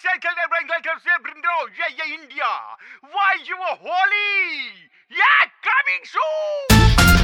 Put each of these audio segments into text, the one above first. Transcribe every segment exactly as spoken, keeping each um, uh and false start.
cycle the regulators bringo, yeah, yeah, India. Why you are holy? Yeah, coming soon.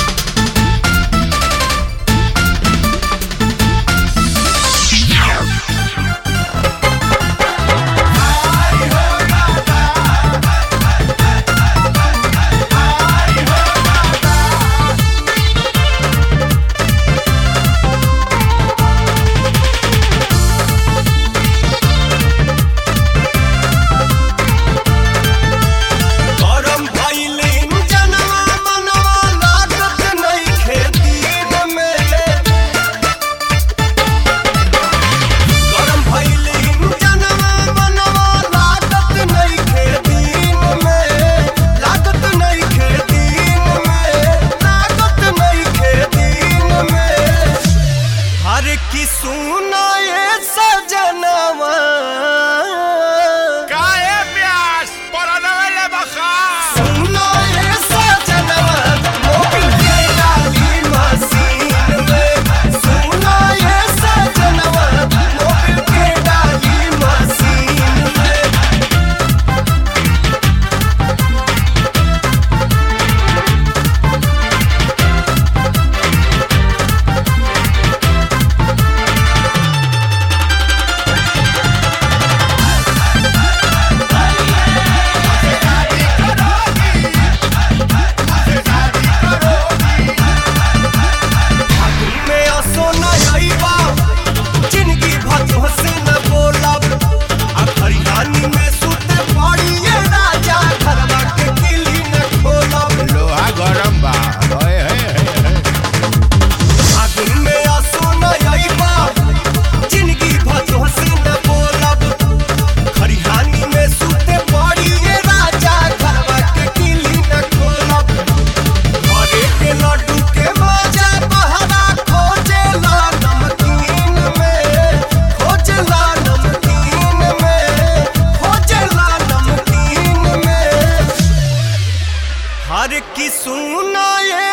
की सुना ये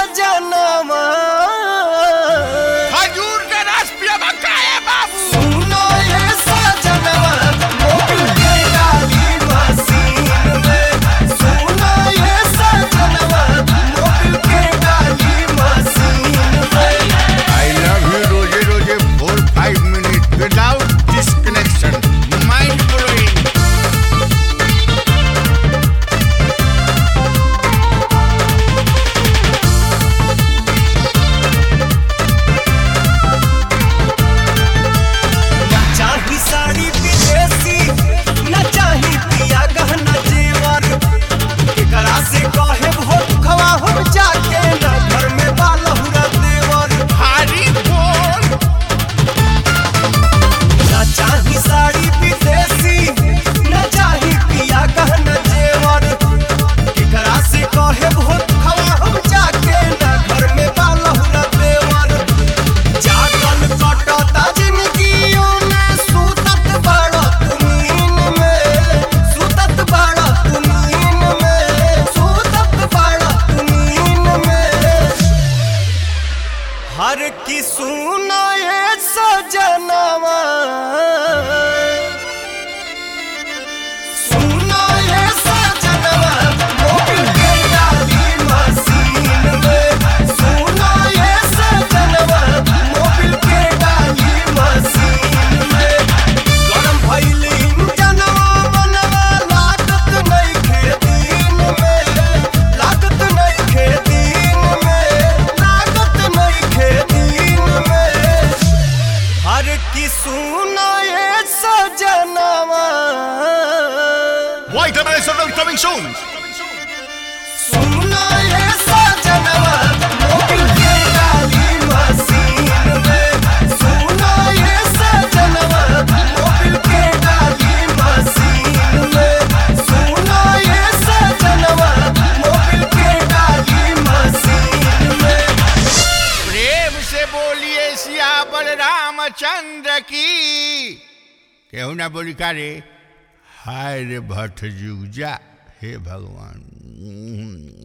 सजनवा खजूर के रस पिया बकाए बाबू सुना ये सजनवा मोबिल के डाली मशीन में सुना ये सजनवा मोबिल के डाली मशीन में I love you रोजे रोजे four five minutes without disconnection mind blowing हर की सुना ये सजनवा सुना ये सजनवा मोबिल के डाली मशीन में सुना ये सजनवा मोबिल के डाली मशीन में गरम भइल इंजनवा बनवा लागत नहीं खेतीन में लागत नहीं खेतीन में लागत नहीं हर की सुना ये सजनवा White American coming soon सुना ये सजनवा मोबिल के डाली मशीन में सुना ये सजनवा मोबिल के डाली मशीन में सुना ये सजनवा मोबिल के डाली मशीन में प्रेम से बोलिए सियावर रामचंद्र की केहू ना बोली का रे हाय रे भट्ट जुग जा हे भगवान